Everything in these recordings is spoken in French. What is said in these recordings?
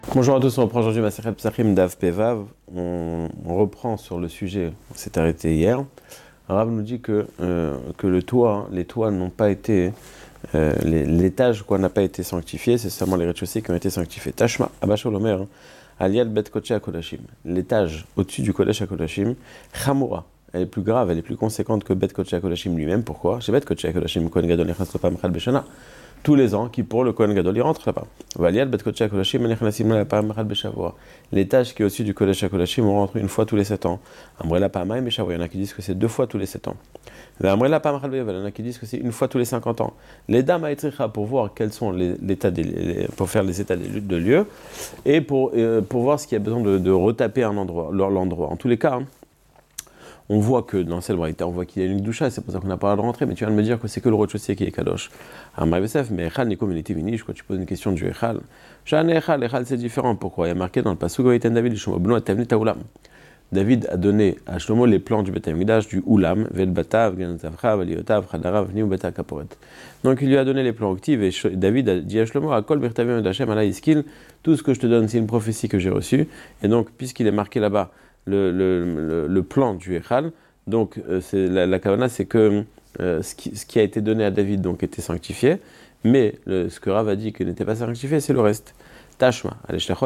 Bonjour à tous, on reprend aujourd'hui Masechet Psachim Daf Pevav. On reprend sur le sujet, on s'est arrêté hier. Rav nous dit que le toit, les toits n'ont pas été, l'étage n'a pas été sanctifié, c'est seulement les rez-de-chaussée qui ont été sanctifiés. Tashma, Abashol Omer, Alial Bet Kodesh HaKodashim. L'étage au-dessus du Kodesh HaKodashim, Chamura, elle est plus grave, elle est plus conséquente que Bet Kodesh HaKodashim lui-même. Pourquoi? Chez Bet Kodesh HaKodashim, Kohen Gadol Nechas Lo Pam Echad Beshana. Tous les ans, qui pour le Kohen Gadol, il rentre là-bas. L'étage qui est au-dessus du Kodesh HaKodashim, on rentre une fois tous les 7 ans. Il y en a qui disent que c'est 2 fois tous les 7 ans. Il y en a qui disent que c'est 1 fois tous les 50 ans. Les dames à pour voir quels sont pour faire les états de lieu, et pour voir ce qu'il y a besoin de retaper l'endroit. En tous les cas, on voit que dans cette braïta, on voit qu'il y a une doucha, c'est pour ça qu'on n'a pas le droit de rentrer, mais tu viens de me dire que c'est que le rez-de-chaussée qui est kadosh. Mais Echal n'est comme une je crois que tu poses une question du Echal. Echal c'est différent, pourquoi? Il y a marqué dans le pasuk David, David a donné à Shlomo les plans du Beth Amikdash, du Ulam, Velbatav, Ganazavcha, Valiotav, Khadarav, Vni, Beta Kaporet. Donc il lui a donné les plans actifs et David a dit à Shlomo, Akol Bertavim Hashem Ala Iskil, tout ce que je te donne c'est une prophétie que j'ai reçue. Et donc, puisqu'il est marqué là-bas, le plan du Echal, donc la kavana c'est que ce qui a été donné à David donc était sanctifié, mais ce que Rav a dit qu'il n'était pas sanctifié, c'est le reste. Tashma, les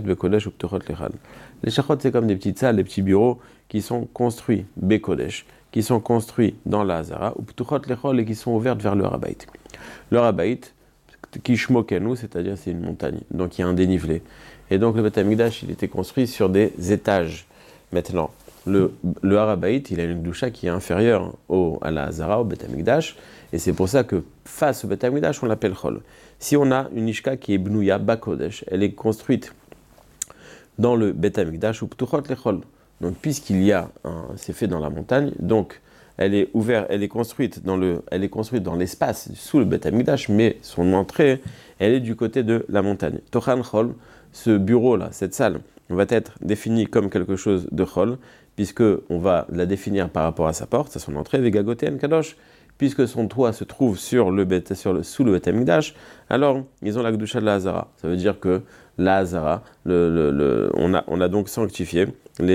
shachot c'est comme des petites salles, des petits bureaux qui sont construits bekodesh, qui sont construits dans la Hazara, ou ptuchot lechol et qui sont ouvertes vers le Harabait. Le Harabait, kishmokenu, c'est-à-dire c'est une montagne, donc il y a un dénivelé. Et donc le Beth Amikdash, il était construit sur des étages. Maintenant, le Harabait, il a une doucha qui est inférieure à la Hazara, au Beth Amikdash, et c'est pour ça que face au Beth Amikdash, on l'appelle Chol. Si on a une Ishka qui est Bnouya Bakodesh, elle est construite dans le Beth Amikdash, ou Ptuchot Lechol. Donc, c'est fait dans la montagne, donc elle est ouverte, elle est construite dans l'espace sous le Beth Amikdash, mais son entrée, elle est du côté de la montagne. Tochan Chol, ce bureau-là, cette salle, va être définie comme quelque chose de Chol, puisque on va la définir par rapport à sa porte, à son entrée, Vegagoten Kadosh, puisque son toit se trouve sous le Beth Amikdash, alors ils ont la Kedusha de la Hazara. Ça veut dire que la Hazara, on a donc sanctifié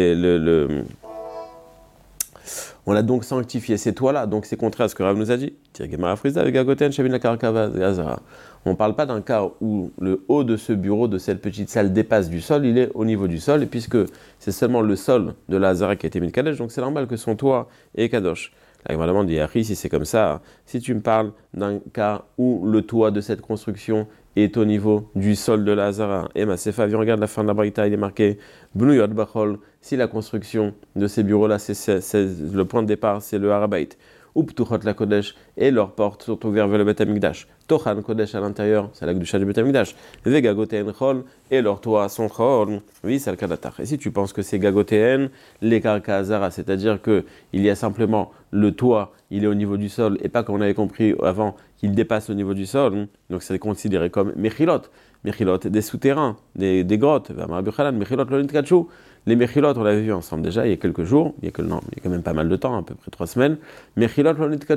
on a donc sanctifié ces toits-là, donc c'est contraire à ce que Rav nous a dit. On ne parle pas d'un cas où le haut de ce bureau, de cette petite salle, dépasse du sol, il est au niveau du sol, et puisque c'est seulement le sol de la Hazara qui a été mis Kadosh, donc c'est normal que son toit est Kadosh. La Gemara dit, si c'est comme ça, si tu me parles d'un cas où le toit de cette construction est au niveau du sol de la Hazara, et Masefa, viens, regarde la fin de la Braïta, il est marqué Bnuyot Bachol, si la construction de ces bureaux-là, c'est le point de départ, c'est le Harabait, ou Ptuchot la Kodesh, et leurs portes sont ouvertes vers le Beth Amikdash. Tochan Kodesh à l'intérieur, c'est la Kedusha du Beth Amikdash. Vega Goten Chol, et leurs toits sont Chol. Oui, c'est le Kadatar. Et si tu penses que c'est Gagoten, les Karka Hazara, c'est-à-dire qu'il y a simplement le toit, il est au niveau du sol, et pas comme on avait compris avant, qu'il dépasse au niveau du sol, donc c'est considéré comme Mechilot. Mechilot, des souterrains, des grottes. Les Mechilot, on l'avait vu ensemble déjà il y a quelques jours, il y a quand même pas mal de temps, à peu près 3 semaines. Mechilot,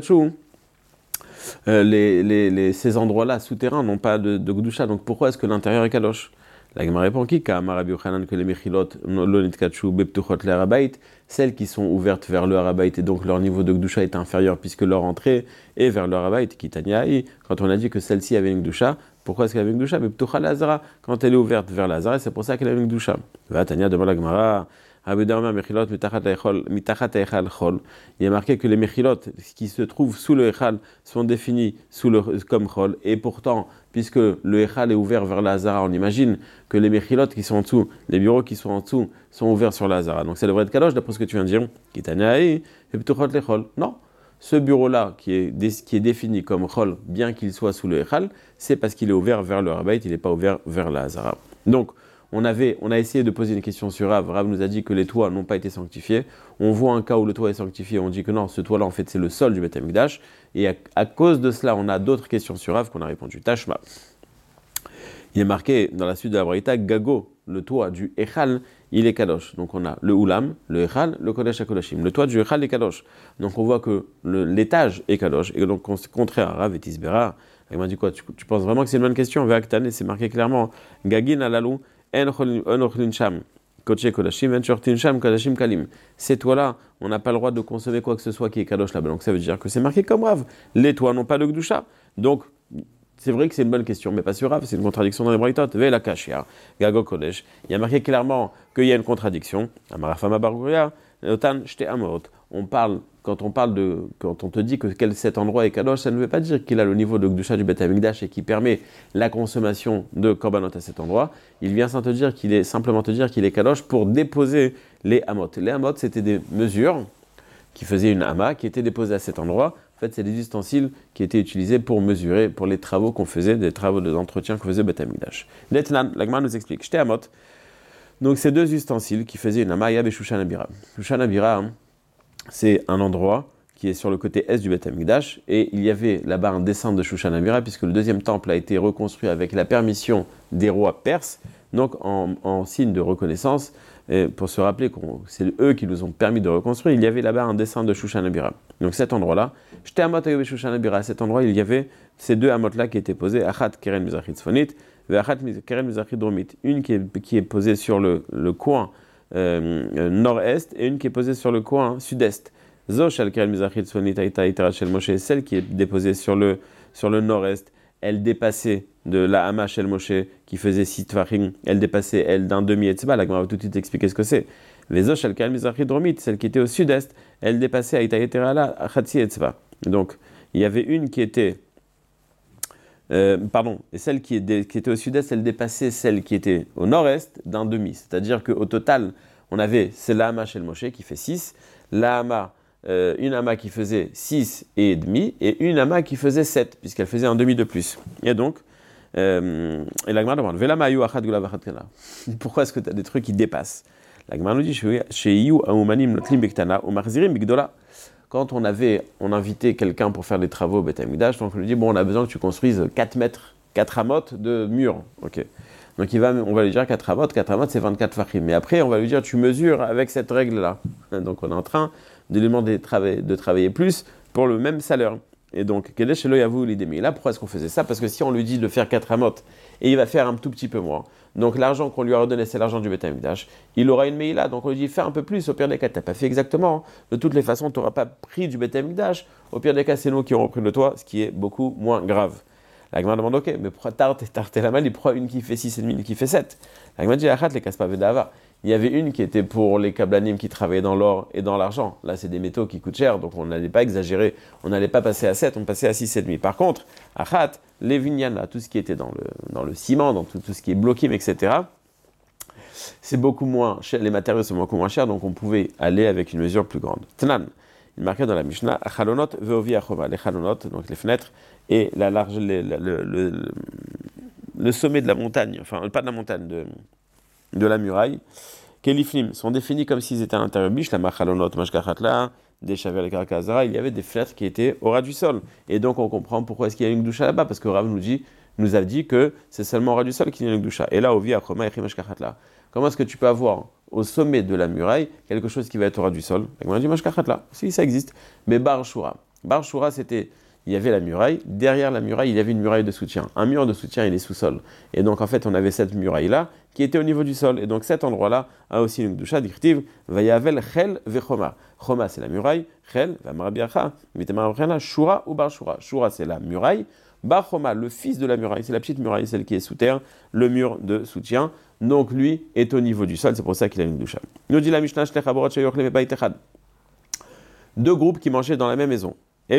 ces endroits-là souterrains n'ont pas de Gdusha, donc pourquoi est-ce que l'intérieur est Kadosh? La Gemara répond que les Mechilot, celles qui sont ouvertes vers le Harabait et donc leur niveau de Gdusha est inférieur puisque leur entrée est vers le Harabait, quand on a dit que celle-ci avait une Gdusha, pourquoi est-ce qu'elle avait une Gdusha? Quand elle est ouverte vers la Hazara, c'est pour ça qu'elle a une Gdusha. Tania demande la Gemara. Il est marqué que les Mechilot qui se trouvent sous le Echal sont définis comme Chol, et pourtant, puisque le Echal est ouvert vers la Hazara, on imagine que les Mechilot qui sont en dessous, les bureaux qui sont en dessous, sont ouverts sur la Hazara. Donc ça devrait être Kadosh, d'après ce que tu viens de dire. Non. Ce bureau-là, qui est défini comme Chol, bien qu'il soit sous le Echal, c'est parce qu'il est ouvert vers le Harabait, il n'est pas ouvert vers la Hazara. Donc, on a essayé de poser une question sur Rav. Rav nous a dit que les toits n'ont pas été sanctifiés. On voit un cas où le toit est sanctifié. On dit que non, ce toit-là, en fait, c'est le sol du Beth Amikdash. Et à cause de cela, on a d'autres questions sur Rav qu'on a répondu. Tashma. Il est marqué dans la suite de la Braïta, Gago, le toit du Echal, il est Kadosh. Donc on a le Ulam, le Echal, le Kodesh HaKodashim. Le toit du Echal est Kadosh. Donc on voit que l'étage est Kadosh. Et donc contraire à Rav et Tisbera, il m'a dit quoi? Tu penses vraiment que c'est une bonne question? Ve'aktan, et c'est marqué clairement, Gagin alalou. Ces toits-là, on n'a pas le droit de consommer quoi que ce soit qui est kadosh là-bas. Donc ça veut dire que c'est marqué comme Rav. Les toits n'ont pas de gdusha. Donc c'est vrai que c'est une bonne question, mais pas sur Rav, c'est une contradiction dans les braïtot. Ve la kashia, gago kodesh. Il y a marqué clairement qu'il y a une contradiction. Amarafama barguria, otan shte amot. Quand on te dit que cet endroit est kadosh, ça ne veut pas dire qu'il a le niveau de gdusha du Beth Amikdash et qui permet la consommation de korbanot à cet endroit. Il vient simplement te dire qu'il est kadosh pour déposer les amot. Les amot, c'était des mesures qui faisaient une ama, qui étaient déposées à cet endroit. En fait, c'est des ustensiles qui étaient utilisés pour mesurer, pour les travaux qu'on faisait, des travaux d'entretien qu'on faisait au Beth Amikdash. Letnan, l'Agma nous explique. Shte amot. Donc, ces deux ustensiles qui faisaient une ama, Yab et Shushan Abira. Shushan Abira, c'est un endroit qui est sur le côté est du Beth Amikdash, et il y avait là-bas un dessin de Shushan Abira, puisque le deuxième temple a été reconstruit avec la permission des rois perses, donc en signe de reconnaissance, pour se rappeler que c'est eux qui nous ont permis de reconstruire, il y avait là-bas un dessin de Shushan Abira. Donc cet endroit-là, j'étais amot avec Shushan Abira, à cet endroit, il y avait ces deux amots-là qui étaient posés, Achat Keren Mizrachit Tzfonit, et Achat Keren Mizrachit Dromit, une qui est posée sur le coin nord-est et une qui est posée sur le coin sud-est. Celle qui est déposée sur le nord-est, elle dépassait de la hama shel Moshe qui faisait 6 tfachim, elle dépassait elle d'un demi etzba. La Gemara va tout de suite expliquer ce que c'est. Les celle qui était au sud-est, elle dépassait Aïta Yetera la chatzi etzba. Donc il y avait une qui était et celle qui était au sud-est, elle dépassait celle qui était au nord-est d'un demi. C'est-à-dire qu'au total, on avait c'est la hama shel Moshe qui fait 6, la hama une ama qui faisait 6 et demi et une ama qui faisait 7 puisqu'elle faisait un demi de plus. Et donc et la Gemara demande Vela mayu achat gula vachat kana. Pourquoi est-ce que tu as des trucs qui dépassent? La Gemara nous dit Sheyu aumanim notlim bektana ou marzirim bigdola. Quand on invitait quelqu'un pour faire des travaux au Beth Amikdash, donc on lui dit bon, on a besoin que tu construises 4 mètres, 4 amotes de mur. OK. Donc on va lui dire 4 amotes c'est 24 fachim. Mais après on va lui dire tu mesures avec cette règle là. Donc on est en train de lui demander de travailler plus pour le même salaire. Et donc, Kedesh Elo Yavu Lidemi. Là, pourquoi est-ce qu'on faisait ça? Parce que si on lui dit de faire 4 amotes, et il va faire un tout petit peu moins, donc l'argent qu'on lui a redonné, c'est l'argent du Beth Amikdash, il aura une meila, donc on lui dit fais un peu plus, au pire des cas, tu n'as pas fait exactement. De toutes les façons, tu n'auras pas pris du Beth Amikdash, au pire des cas, c'est nous qui aurons pris de toi, ce qui est beaucoup moins grave. La Gemara demande, ok, mais pourquoi tarter la mal, il prend une qui fait 6 et demi, une qui fait 7. La Gemara dit, achat les casse pas vedava. Il y avait une qui était pour les kablanim qui travaillaient dans l'or et dans l'argent. Là, c'est des métaux qui coûtent cher, donc on n'allait pas exagérer. On n'allait pas passer à 7, on passait à 6,5. Par contre, achat, les vinyana, tout ce qui était dans le ciment, dans tout ce qui est bloqué, etc., c'est beaucoup moins cher, les matériaux sont beaucoup moins chers, donc on pouvait aller avec une mesure plus grande. Tnan, il marquait dans la Mishnah, achalonot veovi achova, les chalonot, donc les fenêtres, et le sommet de la montagne, enfin pas de la montagne, de la muraille, Keliflim sont définis comme s'ils étaient à l'intérieur. Bish, la machalonot, mashkachatla, des chaver et karakazara, il y avait des fenêtres qui étaient au ras du sol. Et donc on comprend pourquoi est-ce qu'il y a une gdusha là-bas, parce que Rav nous a dit que c'est seulement au ras du sol qu'il y a une gdusha. Et là, au viachoma et mashkachatla. Comment est-ce que tu peux avoir au sommet de la muraille quelque chose qui va être au ras du sol? On a dit mashkachatla, si ça existe. Mais Bar Shura, il y avait la muraille, derrière la muraille, il y avait une muraille de soutien. Un mur de soutien, il est sous-sol. Et donc, en fait, on avait cette muraille-là qui était au niveau du sol. Et donc, cet endroit-là a aussi une gdusha, d'Ichtiv, Vayavel Chel Vechoma. Choma, c'est la muraille. Chel, Vamarabiacha, Mitemarabiacha, Shura ou Bar Shura. Shura, c'est la muraille. Bar Choma, le fils de la muraille, c'est la petite muraille, celle qui est sous terre, le mur de soutien. Donc, lui est au niveau du sol, c'est pour ça qu'il a une gdusha. Nous dit la Mishnah, deux groupes qui mangeaient dans la même maison.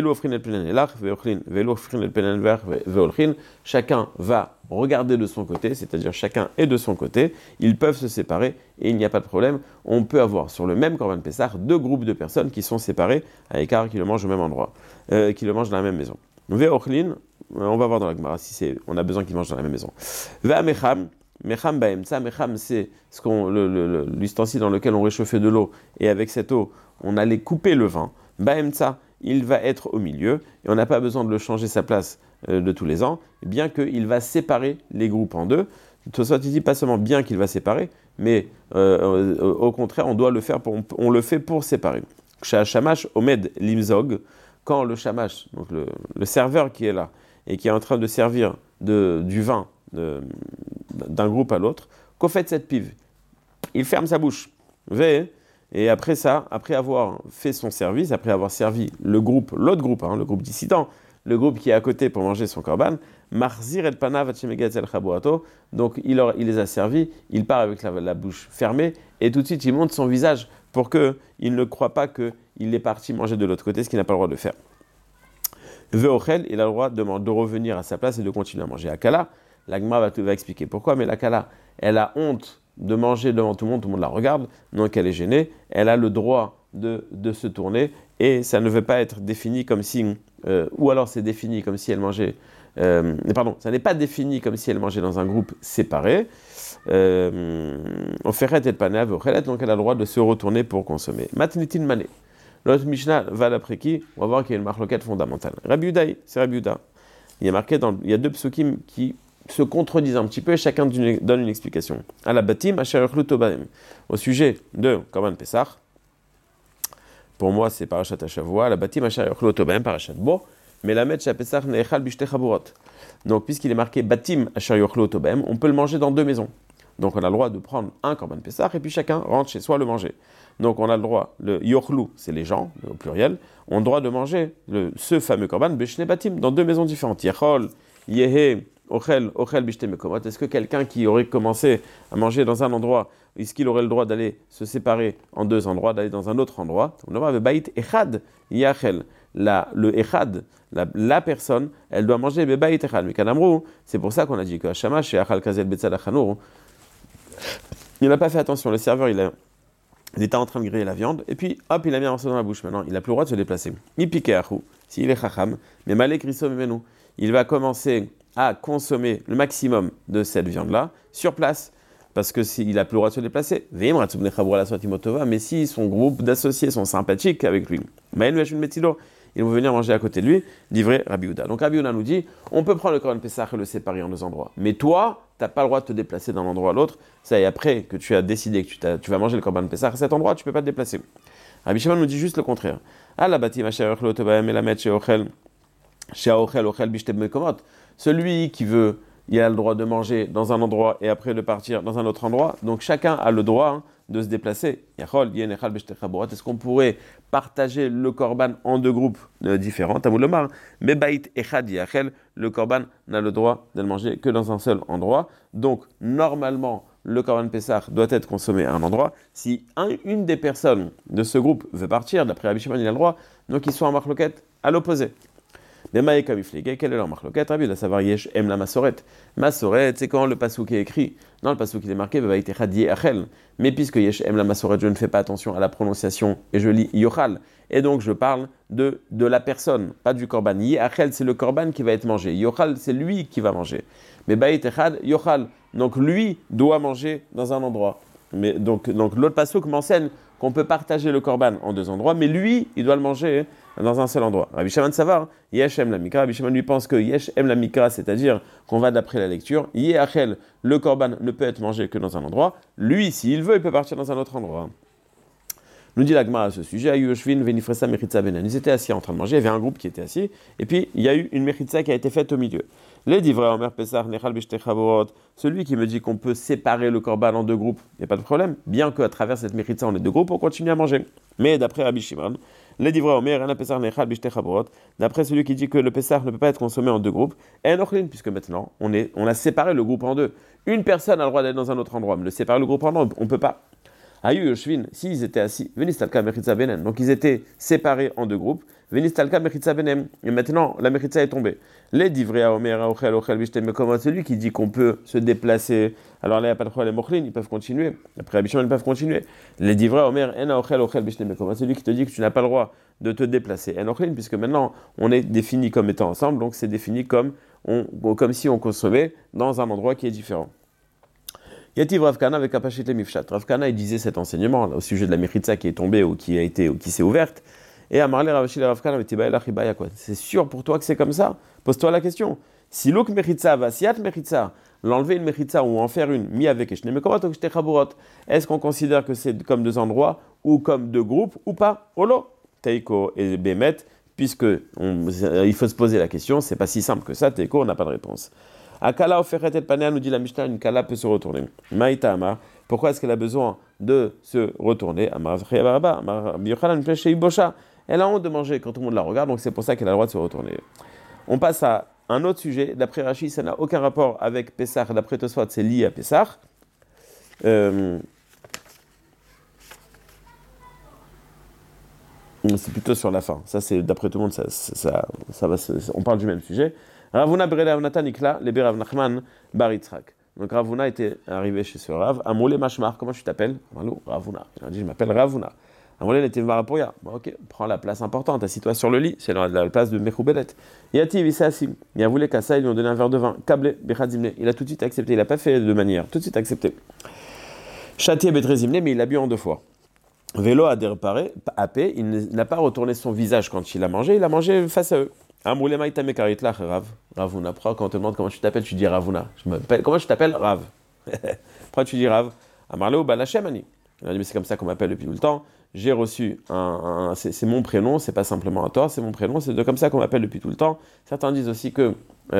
Chacun va regarder de son côté, c'est-à-dire chacun est de son côté, ils peuvent se séparer et il n'y a pas de problème. On peut avoir sur le même Korban Pessah deux groupes de personnes qui sont séparés à l'écart, qui le mangent au même endroit, qui le mangent dans la même maison. On va voir dans la Gemara si on a besoin qu'ils mangent dans la même maison. Mecham baemtsa, mecham c'est l'ustensile dans lequel on réchauffait de l'eau et avec cette eau on allait couper le vin. Baemtsa, il va être au milieu et on n'a pas besoin de le changer sa place de tous les ans, bien qu'il va séparer les groupes en deux. Tosfot dit pas seulement bien qu'il va séparer, mais au contraire on doit le faire on le fait pour séparer. Shamash omed limzog, quand le shamash, donc le serveur qui est là et qui est en train de servir du vin d'un groupe à l'autre, qu'au fait cette pive. Il ferme sa bouche. Et après ça, après avoir fait son service, après avoir servi le groupe, l'autre groupe, le groupe dissident, le groupe qui est à côté pour manger son korban, Marzir et Panav Hachemegatzel Chaboato, donc il les a servis, il part avec la bouche fermée, et tout de suite il monte son visage pour qu'il ne croit pas qu'il est parti manger de l'autre côté, ce qu'il n'a pas le droit de faire. Veochel, il a le droit de revenir à sa place et de continuer à manger. Akala, la Gemara va expliquer pourquoi, mais la Kala, elle a honte de manger devant tout le monde la regarde, donc elle est gênée, elle a le droit de se tourner, et ça ne veut pas être défini comme si, ou alors c'est défini comme si elle mangeait, ça n'est pas défini comme si elle mangeait dans un groupe séparé, on ferait et panéa, donc elle a le droit de se retourner pour consommer. Matnitin mané. L'autre Mishnah va d'après qui? On va voir qu'il y a une marloquette fondamentale. Rabbi Udaï, c'est Rabbi Uda. Il y a marqué il y a deux psukim qui se contredisent un petit peu et chacun donne une explication. À la batim, asher yochlu tobahem. Au sujet de Korban Pessah, pour moi c'est Parashat Hashavua, la batim, asher yochlu tobahem, Parashat Bo, mais la metch à Pessah ne'echal bishte chaburot. Donc puisqu'il est marqué batim, asher yochlu tobahem, on peut le manger dans deux maisons. Donc on a le droit de prendre un Korban Pessah et puis chacun rentre chez soi le manger. Donc on a le droit, le yochlu, c'est les gens, au pluriel, on a le droit de manger ce fameux Korban b'shne batim dans deux maisons différentes. Yachol, yehe, ochel bishte mekomot. Est-ce que quelqu'un qui aurait commencé à manger dans un endroit, est-ce qu'il aurait le droit d'aller se séparer en deux endroits, d'aller dans un autre endroit? On a bait echad yachel. Le echad, la personne, elle doit manger bebait echad. Mais kanamrou, c'est pour ça qu'on a dit que Hashama chez achal kazel betzad achanur, il n'a pas fait attention. Le serveur, il était en train de griller la viande, et puis, hop, il a mis un morceau dans la bouche. Maintenant, il n'a plus le droit de se déplacer. Il piquait à chou, s'il est chacham, mais malek riso memenu. Il va commencer à consommer le maximum de cette viande-là, sur place, parce que s'il n'a plus le droit de se déplacer, mais si son groupe d'associés sont sympathiques avec lui, ils vont venir manger à côté de lui, livré Rabbi Uda. Donc Rabbi Uda nous dit, on peut prendre le Korban Pessah et le séparer en deux endroits, mais toi, tu n'as pas le droit de te déplacer d'un endroit à l'autre. Ça y est, après que tu as décidé que tu vas manger le Korban Pessah à cet endroit, tu ne peux pas te déplacer. Rabbi Shimon nous dit juste le contraire. Celui qui veut, il a le droit de manger dans un endroit et après de partir dans un autre endroit. Donc chacun a le droit de se déplacer. Est-ce qu'on pourrait partager le korban en deux groupes différents? Mais le korban n'a le droit de le manger que dans un seul endroit. Donc normalement, le korban Pessah doit être consommé à un endroit. Si une des personnes de ce groupe veut partir, d'après Rabbi Shimon, il a le droit, donc ils sont en marloquette à l'opposé. Quelle est leur marloquette? Rabbi de savoir Yesh em la masoret. Masoret, c'est quand le pasouk est écrit. Dans le pasouk, il est marqué mais puisque Yesh em la masoret, je ne fais pas attention à la prononciation et je lis Yochal. Et donc je parle de la personne, pas du korban. Yechel, c'est le korban qui va être mangé. Yochal, c'est lui qui va manger. Mais Bait Echad, Yochal. Donc lui doit manger dans un endroit. Mais donc l'autre pasouk m'enseigne qu'on peut partager le korban en deux endroits, mais lui, il doit le manger dans un seul endroit. Rabbi Shimon savoir, Yesh em la mikra. Rabbi Shimon lui pense que Yesh em la mikra, c'est-à-dire qu'on va d'après la lecture. Yechel, le korban ne peut être mangé que dans un endroit. Lui, s'il veut, il peut partir dans un autre endroit. Nous dit la Gemara à ce sujet, ils étaient assis en train de manger, il y avait un groupe qui était assis, et puis il y a eu une mechitza qui a été faite au milieu. Les divrei Omer Pesach Nechal Bishte Chavorot, celui qui me dit qu'on peut séparer le korban en deux groupes, il n'y a pas de problème, bien qu'à travers cette mechitza on est deux groupes, on continue à manger. Mais d'après Rabbi Shimon, les divrei Omer Ena Pesach Nechal Bishte Chavorot, d'après celui qui dit que le Pesach ne peut pas être consommé en deux groupes, En Ochlin, puisque maintenant on a séparé le groupe en deux. Une personne a le droit d'aller dans un autre endroit, mais le séparer le groupe en deux, on ne peut pas. Ayu Yoshvin, s'ils étaient assis, Venistalka Mechitza Benem, donc ils étaient séparés en deux groupes, Venistalka Mechitza Benem, et maintenant la Mechitza est tombée. Les divrei Omer Ochel Ochel Bishte Mekomot, celui qui dit qu'on peut se déplacer, alors là il n'y a pas de problème, Ochlin, ils peuvent continuer, après Rabbi Shimon ils peuvent continuer. Les divrei Omer Ena Ochel Ochel Bishte Mekomot, celui qui te dit que tu n'as pas le droit de te déplacer, En Ochlin, puisque maintenant on est défini comme étant ensemble, donc c'est défini comme si on consommait dans un endroit qui est différent. Yativ Rav Kana avec Apachit le Mifshat. Rav Kana, il disait cet enseignement là, au sujet de la Mechitza qui est tombée ou qui s'est ouverte. Et Amarle Ravashil et Rav Kana, c'est sûr pour toi que c'est comme ça? Pose-toi la question. Si l'ok Mechitza va siat Mechitza, l'enlever une Mechitza ou en faire une, mi avec Eshne Mekomot ou Shte Chaburot, est-ce qu'on considère que c'est comme deux endroits ou comme deux groupes ou pas? Olo, Teiko et Bemet, puisque il faut se poser la question, c'est pas si simple que ça, Teiko, on n'a pas de réponse. Akala oferet et panea, nous dit la Mishnah, une kala peut se retourner. Maïta Amar, pourquoi est-ce qu'elle a besoin de se retourner? Amar Baraba, Amar Yochanan Pleshei Bosha. Elle a honte de manger quand tout le monde la regarde, donc c'est pour ça qu'elle a le droit de se retourner. On passe à un autre sujet. D'après Rashi, ça n'a aucun rapport avec Pessah. D'après Tosfot, c'est lié à Pessah. C'est plutôt sur la fin. Ça, c'est d'après tout le monde, ça va. On parle du même sujet. Ravuna Berele Avnatan Ikla, Lebe Rav Nachman Bar Yitzhak. Donc Ravuna était arrivé chez ce Rav. Amoulé Mashmar, comment tu t'appelles? Malou, Ravuna. Il a dit, je m'appelle Ravuna. Amoulé était Marapoya. Bon, ok, prends la place importante, assis-toi sur le lit. C'est la place de Mechoubelet. Yati Vissasim. Il a voulu qu'à ça, ils lui ont donné un verre de vin. Kablé Bechadzimne. Il a tout de suite accepté. Il n'a pas fait de manière. Tout de suite accepté. Châtié Betrezimne, mais il a bu en 2 fois. Vélo a déreparé, apé, il n'a pas retourné son visage quand il a mangé face à eux. Amoulé Maïta Mekaritla, Rav. Ravuna. Quand on te demande comment tu t'appelles, tu dis Ravuna. Comment tu t'appelles? Rav. Pourquoi tu dis Rav? Amarleo Balachemani. Il a dit, mais c'est comme ça qu'on m'appelle depuis tout le temps. J'ai reçu c'est mon prénom, c'est pas simplement un tort, c'est mon prénom, c'est comme ça qu'on m'appelle depuis tout le temps. Certains disent aussi que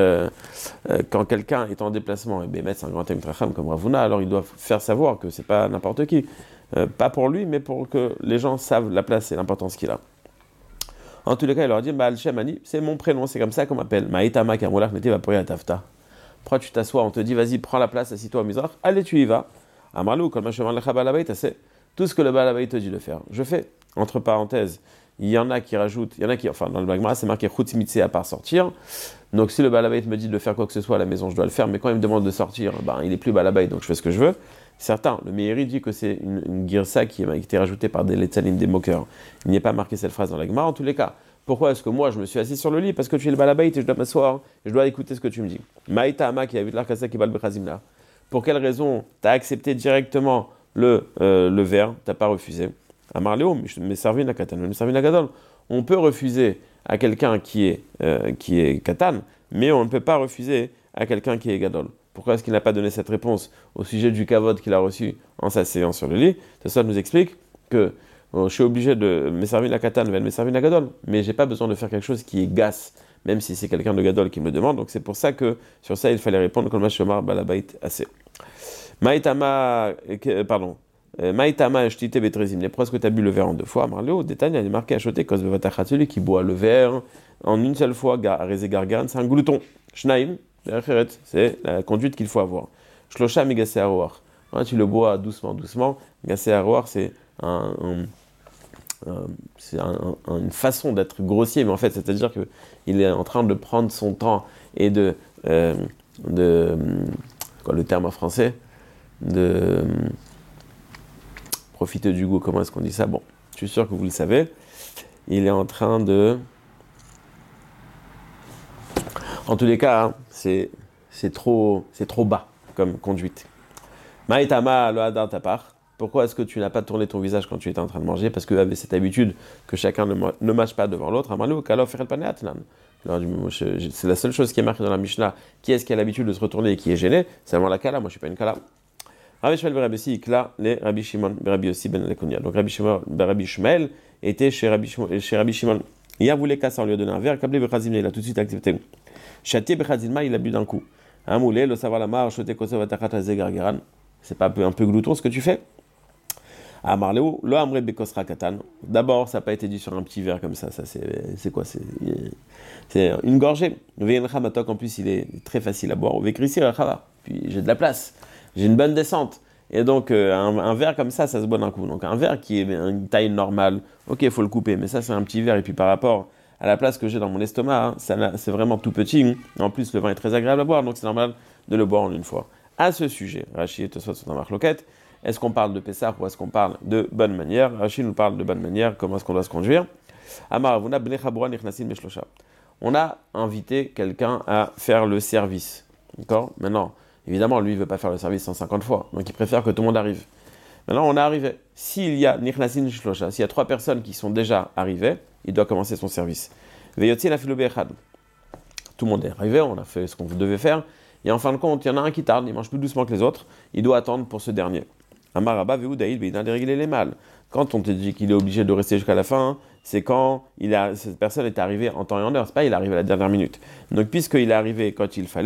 quand quelqu'un est en déplacement, et Bémet, c'est un grand Tracham comme Ravuna, alors il doit faire savoir que c'est pas n'importe qui. Pas pour lui, mais pour que les gens savent la place et l'importance qu'il a. En tous les cas, il leur a dit, Baal Shemani, c'est mon prénom, c'est comme ça qu'on m'appelle. Maïtama Kamolach Neti va pour Tafta. Pourquoi tu t'assois, on te dit, vas-y, prends la place, assis-toi au Mizrach, allez, tu y vas. Amalou, comme c'est tout ce que le Balabait te dit de faire. Je fais, entre parenthèses, il y en a qui rajoutent, enfin, dans le Bagmara, c'est marqué Chutz à part sortir. Donc, si le Balabait me dit de faire quoi que ce soit à la maison, je dois le faire, mais quand il me demande de sortir, il n'est plus Balabait, donc je fais ce que je veux. Certains, le Meiri dit que c'est une girsa qui a été rajoutée par des letzalim, des moqueurs. Il n'y a pas marqué cette phrase dans la Gemara. En tous les cas, pourquoi est-ce que moi je me suis assis sur le lit? Parce que tu es le balabait et je dois m'asseoir, et je dois écouter ce que tu me dis. Maïta Ama qui a vu l'arkasa qui balbe khazimna. Pour quelle raison tu as accepté directement le verre, tu n'as pas refusé? Amarléo, mais servi na katan, mais servi na gadol. On peut refuser à quelqu'un qui est katan, mais on ne peut pas refuser à quelqu'un qui est gadol. Pourquoi est-ce qu'il n'a pas donné cette réponse au sujet du kavod qu'il a reçu en s'asseyant sur le lit? Ça nous explique que je suis obligé de me servir la katan, me servir la gadol, mais j'ai pas besoin de faire quelque chose qui est gas, même si c'est quelqu'un de gadol qui me demande. Donc c'est pour ça que sur ça il fallait répondre comme Mashomar balabait assez. Maïtama, shtite betrezimne. Pourquoi est-ce que tu as bu le verre en 2 fois? Marléo, détail, il est marqué à choter cause bevatachat, celui qui boit le verre en une seule fois, rézé gargan, c'est un glouton. Shnaim. C'est la conduite qu'il faut avoir. Shlosha migasé aroar. Tu le bois doucement. Gasé aroar, c'est une façon d'être grossier, mais en fait, c'est-à-dire qu'il est en train de prendre son temps et quoi le terme en français, de profiter du goût. Comment est-ce qu'on dit ça? Bon, je suis sûr que vous le savez. Il est en train de... En tous les cas, hein, c'est trop bas comme conduite. Maïtama lo hadar ta part. Pourquoi est-ce que tu n'as pas tourné ton visage quand tu étais en train de manger? Parce que avait cette habitude que chacun ne mâche pas devant l'autre. C'est la seule chose qui est marquée dans la Mishnah. Qui est-ce qui a l'habitude de se retourner et qui est gêné? C'est vraiment la kala. Moi, je suis pas une kala. Rabbi Shmuel ben Rabbi Yossi ikla les Rabbi Shimon ben Rabbi Yossi ben Lekonia. Donc Rabbi Shmuel était chez Rabbi Shimon. Il a voulu casser, on lui a donné un verre. Kablé bechazimne, il a tout de suite accepté. Châtié bechazilma, il a bu d'un coup. Un moulé, le savoir la marre, choté kosev atachat gargaran. C'est pas un peu glouton ce que tu fais? À Marléo, le amré bekosra katan. D'abord, ça n'a pas été dit sur un petit verre comme ça. Ça c'est quoi? C'est une gorgée. Veyencha matok, en plus, il est très facile à boire. Vekrissi rachava. Puis j'ai de la place. J'ai une bonne descente. Et donc, un verre comme ça se boit d'un coup. Donc, un verre qui est une taille normale, ok, il faut le couper. Mais ça, c'est un petit verre. Et puis, par rapport à la place que j'ai dans mon estomac, c'est vraiment tout petit. En plus, le vin est très agréable à boire. Donc, c'est normal de le boire en une fois. À ce sujet, Rashi et Tosfot sont en marloquette. Est-ce qu'on parle de Pessah ou est-ce qu'on parle de bonne manière? Rashi nous parle de bonne manière. Comment est-ce qu'on doit se conduire? Amar avuna bnei chabura nichnasin beshlosha. On a invité quelqu'un à faire le service. D'accord? Maintenant, évidemment, lui, il ne veut pas faire le service 150 fois. Donc, il préfère que tout le monde arrive. Maintenant, on est arrivé. S'il y a Nichnasin Shlosha, s'il y a 3 personnes qui sont déjà arrivées, il doit commencer son service. Veyotzi la filou be'echad. Tout le monde est arrivé, on a fait ce qu'on devait faire. Et en fin de compte, il y en a un qui tarde, il mange plus doucement que les autres. Il doit attendre pour ce dernier. Amaraba ve'udaïl be'ina dérégler les mâles. Quand on te dit qu'il est obligé de rester jusqu'à la fin, c'est quand cette personne est arrivée en temps et en heure. C'est pas il est arrivé à la dernière minute. Donc, puisqu'il est arrivé quand il fallait,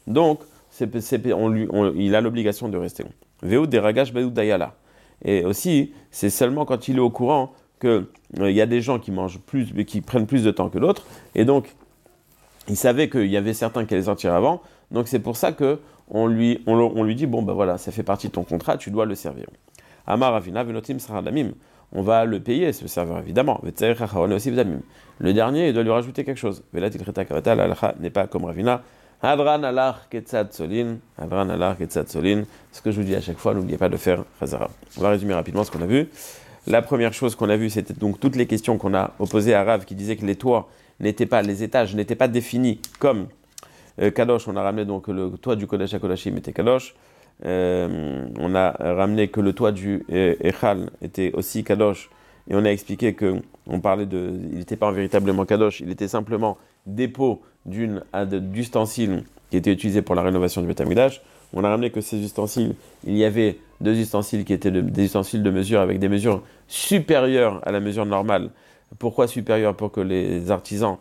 Donc, il a l'obligation de rester. Veu deragash beou dayala. Et aussi, c'est seulement quand il est au courant qu'il y a des gens qui mangent plus, mais qui prennent plus de temps que d'autres. Et donc, il savait qu'il y avait certains qui allaient sortir avant. Donc, c'est pour ça qu'on lui dit, bon, ben voilà, ça fait partie de ton contrat, tu dois le servir. Amar Avina, Venotim Saradamim. On va le payer, ce serveur, évidemment. Le dernier, il doit lui rajouter quelque chose. Velat ilcheta kareta, la halakha n'est pas comme Ravina. Hadran alar ketzad solin. Hadran alar ketzad solin. Ce que je vous dis à chaque fois, n'oubliez pas de faire Chazara. On va résumer rapidement ce qu'on a vu. La première chose qu'on a vue, c'était donc toutes les questions qu'on a opposées à Rav qui disait que les toits n'étaient pas, les étages n'étaient pas définis comme Kadosh. On a ramené donc le toit du Kodesh HaKodashim était Kadosh. On a ramené que le toit du Echal était aussi Kadosh. Et on a expliqué qu'on parlait il n'était pas véritablement Kadosh, il était simplement dépôt d'ustensiles qui étaient utilisés pour la rénovation du Beth Amikdash. On a ramené que ces ustensiles, il y avait 2 ustensiles qui étaient des ustensiles de mesure avec des mesures supérieures à la mesure normale. Pourquoi supérieures? Pour que les artisans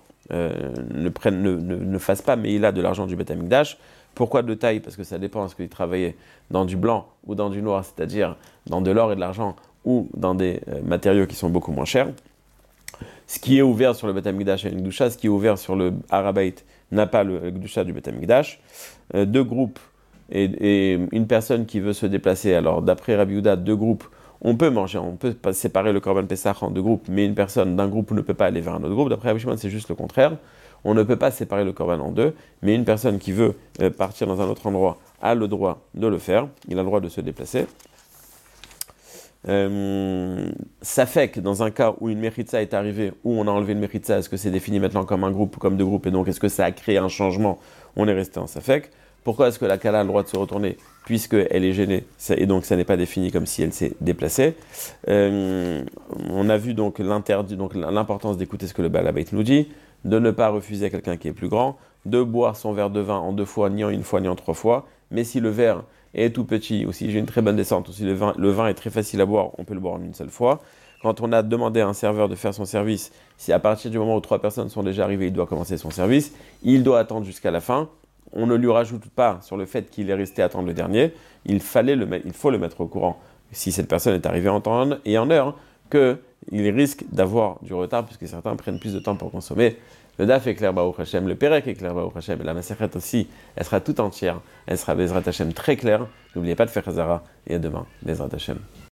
ne fassent pas mais il a de l'argent du Beth Amikdash. Pourquoi de taille? Parce que ça dépend, est-ce qu'il travaillait dans du blanc ou dans du noir, c'est-à-dire dans de l'or et de l'argent ou dans des matériaux qui sont beaucoup moins chers. Ce qui est ouvert sur le Beth Amikdash a une Gdusha, ce qui est ouvert sur le Harabait n'a pas le Gdusha du Beth Amikdash. 2 groupes et une personne qui veut se déplacer. Alors d'après Rabbi Yehuda, 2 groupes, on peut manger, on peut séparer le Korban Pessah en 2 groupes, mais une personne d'un groupe ne peut pas aller vers un autre groupe. D'après Rabbi Shimon, c'est juste le contraire. On ne peut pas séparer le Korban en 2, mais une personne qui veut partir dans un autre endroit a le droit de le faire, il a le droit de se déplacer. Ça fait que dans un cas où une Mechitza est arrivée, où on a enlevé une Mechitza, est-ce que c'est défini maintenant comme un groupe ou comme 2 groupes, et donc est-ce que ça a créé un changement? On est resté en Safek. Pourquoi est-ce que la Kala a le droit de se retourner puisqu'elle est gênée, et donc ça n'est pas défini comme si elle s'est déplacée? On a vu donc l'importance d'écouter ce que le Baal Habait nous dit, de ne pas refuser à quelqu'un qui est plus grand, de boire son verre de vin en 2 fois, ni en 1 fois, ni en 3 fois, mais si le verre est tout petit, ou si j'ai une très bonne descente, ou si le vin est très facile à boire, on peut le boire en 1 seule fois. Quand on a demandé à un serveur de faire son service, si à partir du moment où 3 personnes sont déjà arrivées, il doit commencer son service, il doit attendre jusqu'à la fin. On ne lui rajoute pas sur le fait qu'il est resté attendre le dernier, il faut le mettre au courant, si cette personne est arrivée en temps et en heure, qu'il risque d'avoir du retard, puisque certains prennent plus de temps pour consommer. Le Daf est clair, Baruch Hashem, le Perek est clair, Baruch Hashem, et la Masechet aussi, elle sera tout entière, elle sera Bezrat Hashem très claire. N'oubliez pas de faire Chazara, et à demain, Bezrat Hashem.